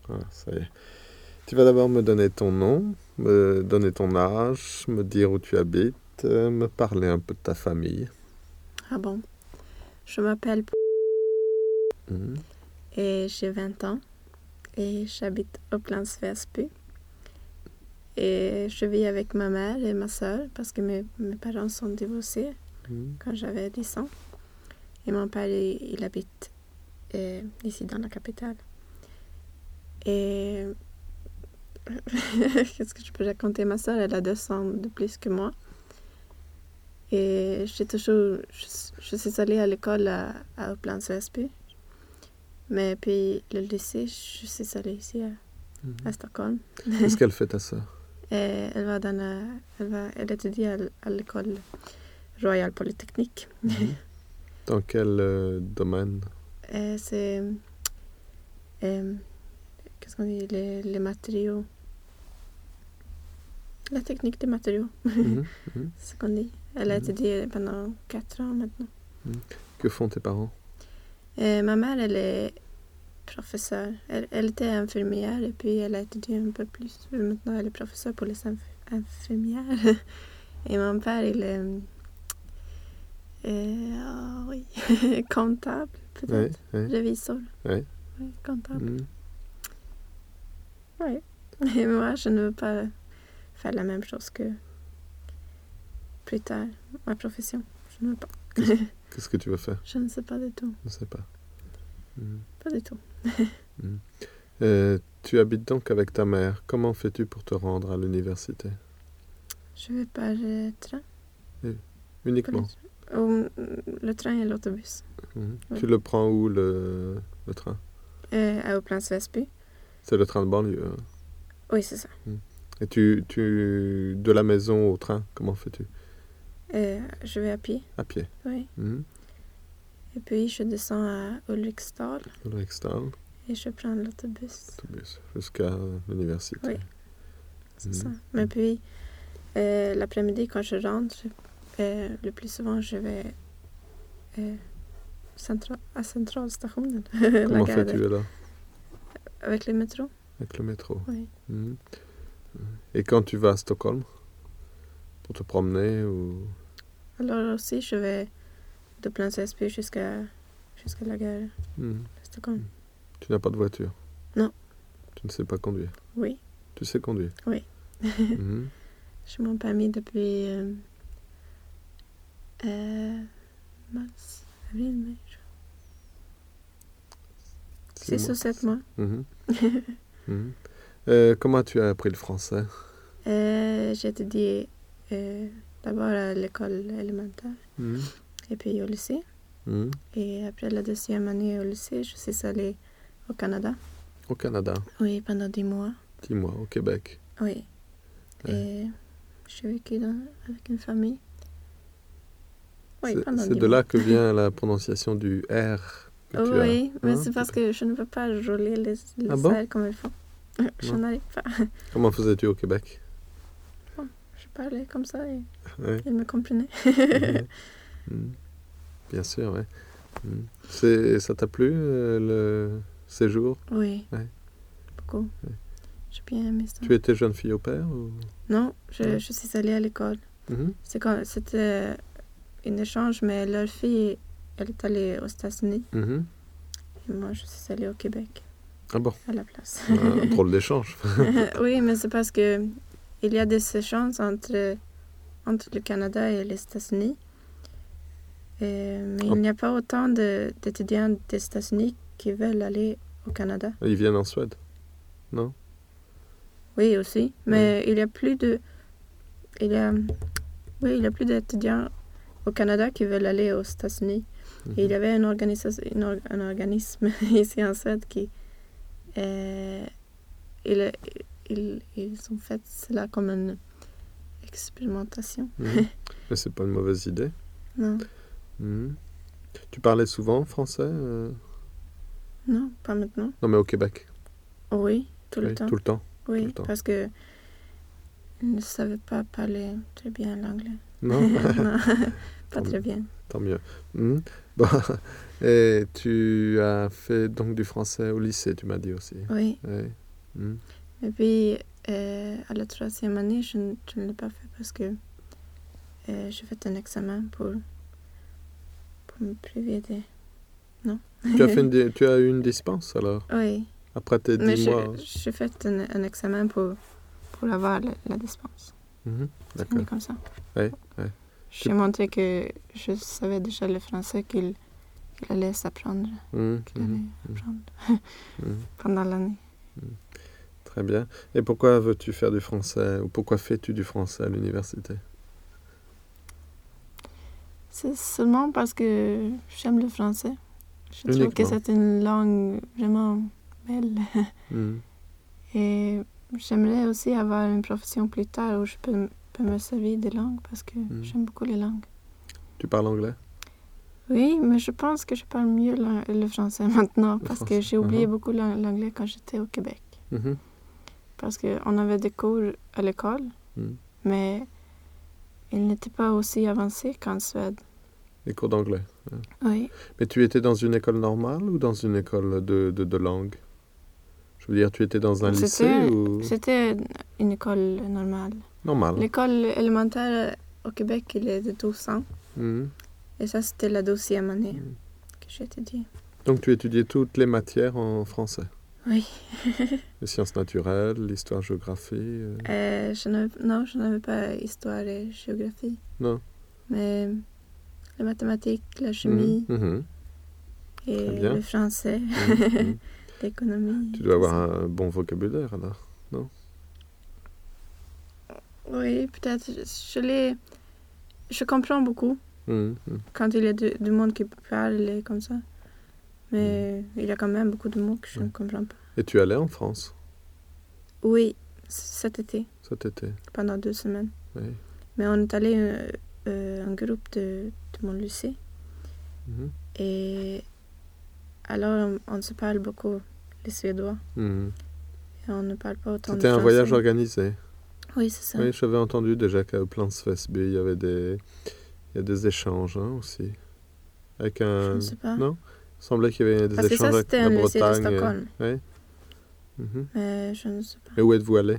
Ah, ça y est. Tu vas d'abord me donner ton nom, me donner ton âge, me dire où tu habites, me parler un peu de ta famille. Ah bon. Je m'appelle Mhm. et j'ai 20 ans et j'habite au Plan VSP. Et je vis avec ma mère et ma soeur parce que mes parents sont divorcés Mhm. quand j'avais 10 ans. Et mon père, il habite ici dans la capitale. Et qu'est-ce que je peux raconter? Ma soeur, elle a 2 ans de plus que moi. Et je suis allée à l'école au Plan VSP. Mais puis le lycée, je suis allée ici à Stockholm. Qu'est-ce qu'elle fait ta sœur? Et elle étudie à l'école Royal Polytechnique. Dans quel domaine? Et c'est qu'est-ce qu'on dit, les matériaux, la technique des matériaux. Mhm. Mhm. C'est ce qu'on dit. Elle a étudié pendant 4 ans maintenant. Que font tes parents? Et ma mère, elle est professeure. Elle était infirmière et puis elle a étudié un peu plus. Maintenant, elle est professeure pour les infirmières. Et mon père, il est oui, comptable peut-être, Oui. réviseur. Oui. Oui, comptable. Mhm. Oui. Et moi, je ne veux pas faire la même chose que plus tard, ma profession. Je ne veux pas. Qu'est-ce que tu veux faire? Je ne sais pas du tout. Je ne sais pas. Mhm. Pas du tout. Mhm. Tu habites donc avec ta mère. Comment fais-tu pour te rendre à l'université? Je vais par le train. Uniquement. Le train et l'autobus. Mhm. Oui. Tu le prends où le train? Au Plan VSP. C'est le train de banlieue, hein? Oui, c'est ça. Et de la maison au train, comment fais-tu? Je vais à pied. À pied. Oui. Mhm. Et puis, je descends à Ulriksdal Ulriksdal, et je prends l'autobus. autobus, jusqu'à l'université. Oui, c'est Mhm. ça. Mais puis, l'après-midi, quand je rentre, le plus souvent, je vais à Centralstationen. Comment fais-tu là? Avec le métro. Avec le métro. Oui. Mhm. Et quand tu vas à Stockholm, pour te promener ou... Alors aussi, je vais de Plan CSP jusqu'à la gare Mhm. de Stockholm. Tu n'as pas de voiture? Non. Tu ne sais pas conduire? Oui. Tu sais conduire? Oui. Mhm. J'ai mon permis depuis mars, avril, mai. 6 ou 7 mois. Mhm. Mhm. Comment tu as appris le français? J'ai étudié d'abord à l'école élémentaire Mhm. et puis au lycée. Mhm. Et après la 2e année au lycée, je suis allée au Canada. Au Canada? Oui, pendant 10 mois. 10 mois, au Québec? Oui. Ouais. Et j'ai vécu avec une famille. Oui, pendant 10 C'est de mois. là que vient la prononciation du R que tu as. Oui, mais Hein? c'est parce que je ne peux pas rouler les Ah bon? airs comme il faut. Je Non. n'arrive pas. Comment faisais-tu au Québec? Je parlais comme ça et Ouais. ils me comprenaient. Mhm. Mhm. Bien sûr, ouais. Mhm. Ça t'a plu le séjour? Oui, Ouais. beaucoup. Ouais. J'ai bien aimé ça. Tu étais jeune fille au père ou... Non, Non. je suis allée à l'école. Mhm. C'était un échange, mais leur fille, elle est allée aux États-Unis. Mhm. Et moi, je suis allée au Québec Ah bon? à la place. Un drôle d'échange. Oui, mais c'est parce que il y a des échanges entre le Canada et les États-Unis. Mais il n'y a pas autant d'étudiants des États-Unis qui veulent aller au Canada. Ils viennent en Suède? Non? Oui, aussi. Mais il y a plus d'étudiants au Canada qui veulent aller aux États-Unis. Mhm. Et il y avait un organisme ici en Suède qui ils ont fait cela comme une expérimentation. Mhm. Mais c'est pas une mauvaise idée. Non, Mhm. Tu parlais souvent français non, pas maintenant. Non, mais au Québec. Oui, tout le Oui, temps. tout le temps. Oui, tout le temps. parce que je ne savais pas parler très bien l'anglais. Non? Non, pas Tant très bien. Tant mieux. Mhm. Bon. Et tu as fait donc du français au lycée, tu m'as dit aussi. Oui. Oui. Mhm. Et puis, à la 3e année, je ne l'ai pas fait parce que j'ai fait un examen pour me priver des... Non. Tu as eu une dispense alors? Oui. Après tes Mais 10 mois? j'ai fait un examen pour avoir la dispense. Mhm. C'est D'accord. venu comme ça. Oui, oui. J'ai montré que je savais déjà le français qu'il allait s'apprendre, Mhm, qu'il allait mhm, apprendre mhm. pendant l'année. Très bien. Et pourquoi veux-tu faire du français ou pourquoi fais-tu du français à l'université? C'est seulement parce que j'aime le français. Je trouve que Uniquement. c'est une langue vraiment belle. Mhm. Et j'aimerais aussi avoir une profession plus tard où je peux me servir des langues parce que j'aime beaucoup les langues. Tu parles anglais? Oui, mais je pense que je parle mieux le français maintenant parce que j'ai oublié beaucoup l'anglais quand j'étais au Québec. Mhm. Parce qu'on avait des cours à l'école, mais ils n'étaient pas aussi avancés qu'en Suède. Les cours d'anglais. Oui. Mais tu étais dans une école normale ou dans une école de langue? Je veux dire, tu étais dans un lycée ou... C'était une école normale. Normal. L'école élémentaire au Québec, il est de 12 ans. Mhm. Et ça, c'était la 12e année que j'ai étudié. Donc tu étudiais toutes les matières en français? Oui. Les sciences naturelles, l'histoire, géographie? Non, je n'avais pas histoire et géographie. Non. Mais les mathématiques, la chimie et le français, l'économie. Tu dois avoir un bon vocabulaire alors, non? Oui, peut-être. Je comprends beaucoup quand il y a du monde qui parle et comme ça. Mais il y a quand même beaucoup de mots que je ne comprends pas. Et tu allais en France? Oui, cet été. Cet été? Pendant 2 semaines. Oui. Mais on est allé un groupe de mon lycée. Et alors, on se parle beaucoup les Suédois. Et on ne parle pas autant de français. C'était un voyage organisé? Oui, c'est ça. Oui, j'avais entendu déjà qu'à Upplands-Väsby, il y avait des échanges aussi. Avec un... Je ne sais pas. Non? Il semblait qu'il y avait des Parce que échanges ça, avec c'était la un lycée de Bretagne. Stockholm. Oui. Mais je ne sais pas. Et où êtes-vous allés?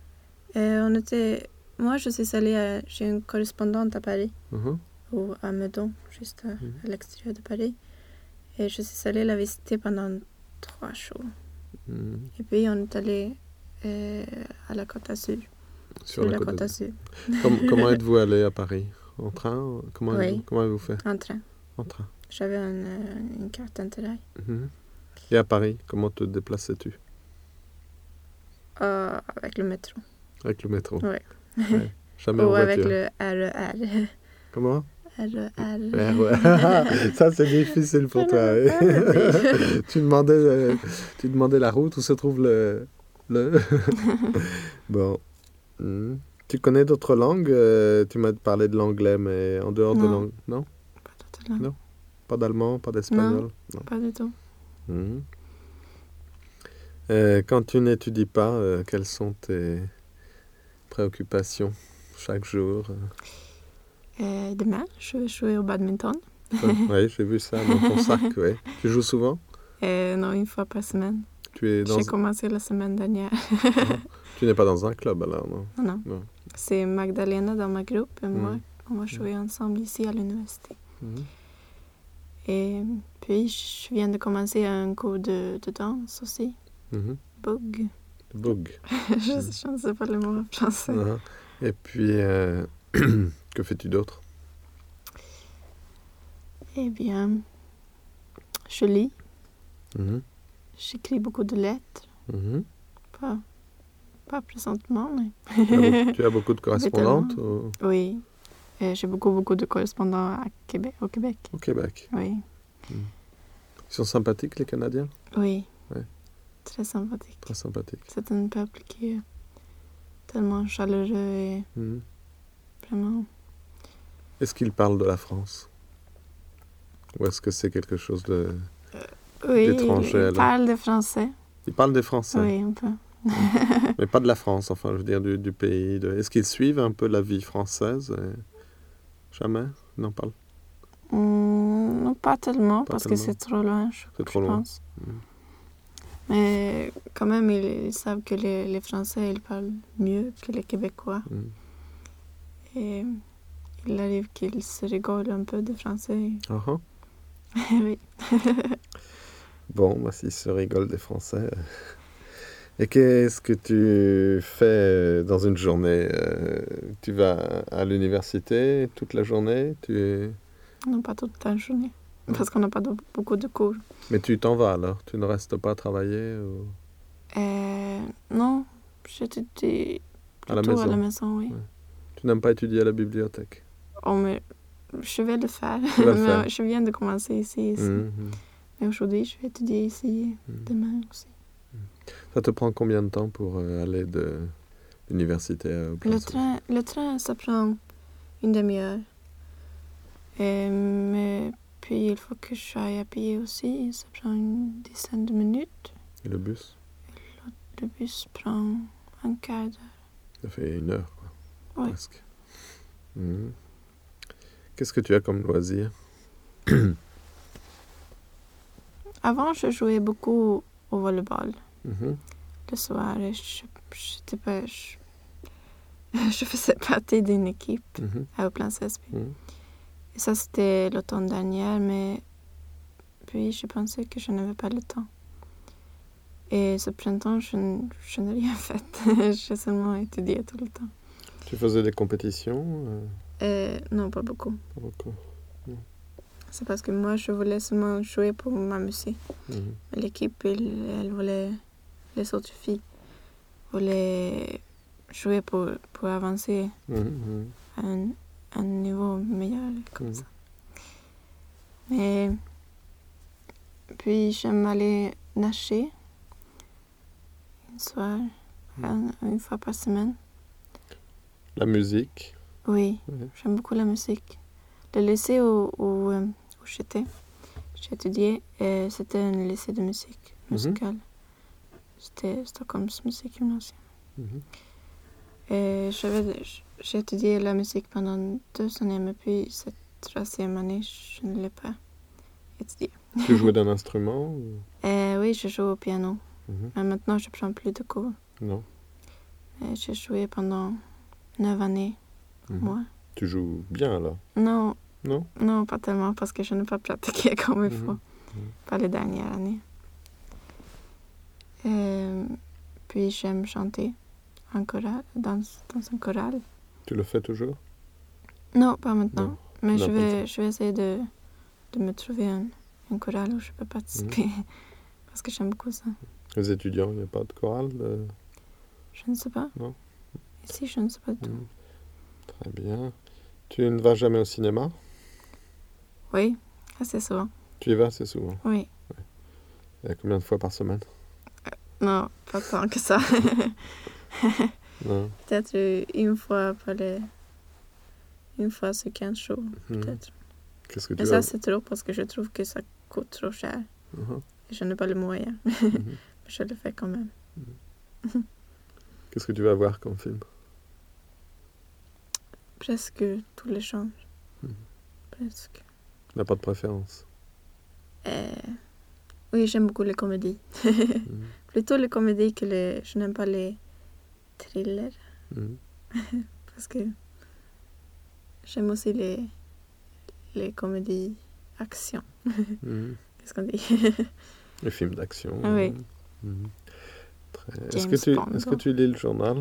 Moi, je suis allée chez une correspondante à Paris, ou à Meudon, juste à l'extérieur de Paris. Et je suis allée la visiter pendant 3 jours. Et puis, on est allé à la Côte d'Azur. Sur la Côte d'Azur. Comment êtes-vous allé à Paris? En train? Comment avez-vous fait? En train. En train. J'avais une carte Interrail. Et à Paris, comment te déplaçais-tu? Avec le métro. Avec le métro? Oui. Ouais. Jamais en Ou voiture? avec le RER. Comment? RER. Ça, c'est difficile pour toi. Tu demandais la route où se trouve le... Bon. Tu connais d'autres langues? Tu m'as parlé de l'anglais, mais en dehors de langue... Non? Pas d'autres langues. Non? Pas d'allemand, pas d'espagnol? Non, pas du tout. Quand tu n'étudies pas, quelles sont tes préoccupations chaque jour? Demain, je vais jouer au badminton. Oui, j'ai vu ça dans ton sac. Ouais. Tu joues souvent? Non, une fois par semaine. J'ai commencé la semaine dernière. Tu n'es pas dans un club alors, non? Non. C'est Magdalena dans ma groupe et moi, on va jouer ensemble ici à l'université. Et puis, je viens de commencer un cours de danse aussi. Bug. Bug. Je ne sais pas le mot en français. Et puis, que fais-tu d'autre? Eh bien, je lis. J'écris beaucoup de lettres. Pas présentement, mais... Tu as beaucoup de correspondantes? Oui. J'ai beaucoup de correspondants au Québec. Au Québec? Oui. Ils sont sympathiques, les Canadiens? Oui. Ouais. Très sympathiques. Très sympathiques. C'est un peuple qui est tellement chaleureux et vraiment... Est-ce qu'ils parlent de la France? Ou est-ce que c'est quelque chose d'étranger? Oui, ils parlent de français. Ils parlent des Français? Oui, un peu. Mais pas de la France, enfin, je veux dire du pays. Est-ce qu'ils suivent un peu la vie française? Jamais? Ils n'en parlent? Non, pas tellement, Pas parce tellement. que c'est trop loin, C'est trop je loin. pense. Mais quand même, ils savent que les Français, ils parlent mieux que les Québécois. Et il arrive qu'ils se rigolent un peu des Français. Uh-huh. Oui. Bon, bah, s'ils se rigolent des Français. Et qu'est-ce que tu fais dans une journée? Tu vas à l'université toute la journée? Non, pas toute la journée, Non. parce qu'on n'a pas beaucoup de cours. Mais tu t'en vas alors? Tu ne restes pas travailler Non, j'étudie à la plutôt à la maison? maison, oui. Ouais. Tu n'aimes pas étudier à la bibliothèque? Oh, mais je vais le faire. Tu vas le Mais faire. je viens de commencer ici. Mais aujourd'hui, je vais étudier ici, demain aussi. Ça te prend combien de temps pour aller de l'université au Plan Soufrière? Le train, ça prend une demi-heure. Mais puis, il faut que je aille à pied aussi. Ça prend une dizaine de minutes. Et le bus? Le bus prend un quart d'heure. Ça fait 1 heure, quoi. Ouais. Presque. Qu'est-ce que tu as comme loisir? Avant, je jouais beaucoup au volleyball. Mhm. Le soir, et je faisais partie d'une équipe au Plan CSP. Et ça, c'était l'automne dernier, mais puis je pensais que je n'avais pas le temps. Et ce printemps, je n'ai rien fait. J'ai seulement étudié tout le temps. Tu faisais des compétitions? Non, pas beaucoup. Pas beaucoup. C'est parce que moi, je voulais seulement jouer pour m'amuser. Mais l'équipe, elle voulait, les autres filles voulaient jouer pour avancer à un niveau meilleur, comme ça. Mais puis, j'aime aller nager une soir, une fois par semaine. La musique? Oui, j'aime beaucoup la musique. Le lycée où j'ai étudié, c'était un lycée de musique musicale. C'était Stockholms musikgymnasium. Et j'ai étudié la musique pendant 2 années, mais puis cette 3e année, je ne l'ai pas étudié. Tu jouais d'un instrument? Oui, je joue au piano. Mais maintenant, je ne prends plus de cours. Non. J'ai joué pendant 9 années, moi. Tu joues bien, alors? Non. Non? Non, pas tellement, parce que je n'ai pas pratiqué comme il faut. Pas les dernières années. Puis j'aime chanter en chorale, dans un choral. Tu le fais toujours? Non, pas maintenant. Non. Mais je vais essayer de me trouver un choral où je peux participer. Parce que j'aime beaucoup ça. Les étudiants, il n'y a pas de chorale? Je ne sais pas. Non? Ici, je ne sais pas du tout. Très bien. Tu ne vas jamais au cinéma? Oui, assez souvent. Tu y vas assez souvent? Oui. Et combien de fois par semaine? Non, pas tant que ça. Non. Peut-être une fois sur 15 jours, peut-être. Qu'est-ce que tu Mais ça, c'est trop parce que je trouve que ça coûte trop cher. Et je n'ai pas le moyen. Mais je le fais quand même. Qu'est-ce que tu vas voir comme film? Presque tous les genres. Presque. Tu n'as pas de préférence? Oui, j'aime beaucoup les comédies. Plutôt les comédies que je n'aime pas les thrillers. Parce que j'aime aussi les comédies action. Qu'est-ce qu'on dit? Les films d'action. Oui. Est-ce que tu lis le journal?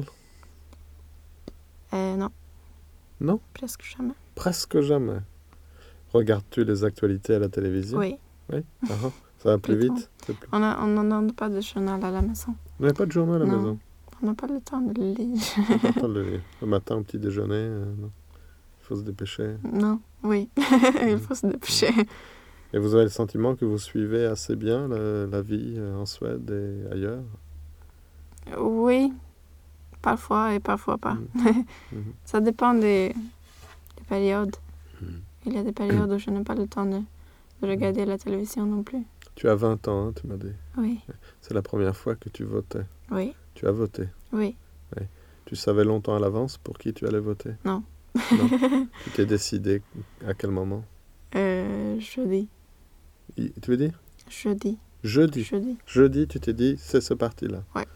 Non. Non? Presque jamais. Presque jamais. Regardes-tu les actualités à la télévision? Oui. Oui? Ça va plus vite? On n'en a pas de journal à la maison. Vous n'avez pas de journal à la maison? On n'a pas le temps de le lire. On n'a pas le temps de le lire. Le matin au petit déjeuner, non. Il faut se dépêcher. Non, oui. Il faut se dépêcher. Et vous avez le sentiment que vous suivez assez bien la vie en Suède et ailleurs? Oui. Parfois et parfois pas. Ça dépend des périodes. Il y a des périodes où je n'ai pas le temps de regarder la télévision non plus. Tu as 20 ans, hein, tu m'as dit. Oui. C'est la première fois que tu votais. Oui. Tu as voté? Oui. Tu savais longtemps à l'avance pour qui tu allais voter? Non. Non. Tu t'es décidé à quel moment? Jeudi. Tu veux dire Jeudi. Jeudi. Jeudi, tu t'es dit, c'est ce parti-là. Ouais.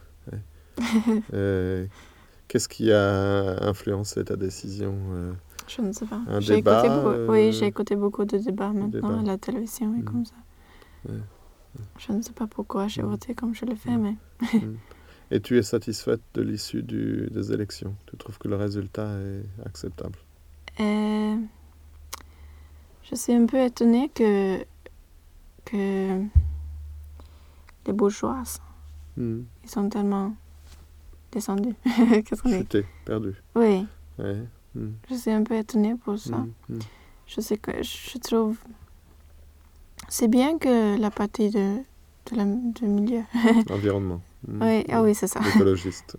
Qu'est-ce qui a influencé ta décision Je ne sais pas. Un J'ai débat écouté beaucoup, oui, j'ai écouté beaucoup de débats maintenant débat. à la télévision et comme ça. Ouais. Je ne sais pas pourquoi j'ai voté comme je l'ai fait, mais... Et tu es satisfaite de l'issue des élections? Tu trouves que le résultat est acceptable? Je suis un peu étonnée que les bourgeois, ils sont tellement descendus. Qu'est-ce qu'on dit? Chuté, perdu. Oui. Ouais. Je suis un peu étonnée pour ça. Je sais que je trouve... C'est bien que la partie du milieu... Environnement. Oui, ah oui, c'est ça. L'écologiste.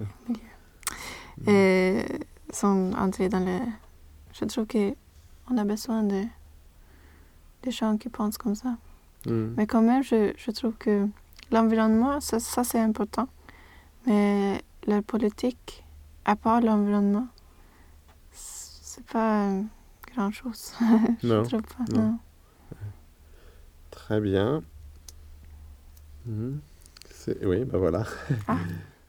Sont entrés dans le... Je trouve qu'on a besoin de gens qui pensent comme ça. Mais quand même, je trouve que l'environnement, ça c'est important. Mais la politique, à part l'environnement, c'est pas grand-chose. Non. Je trouve pas, non. Très bien. Oui, ben voilà.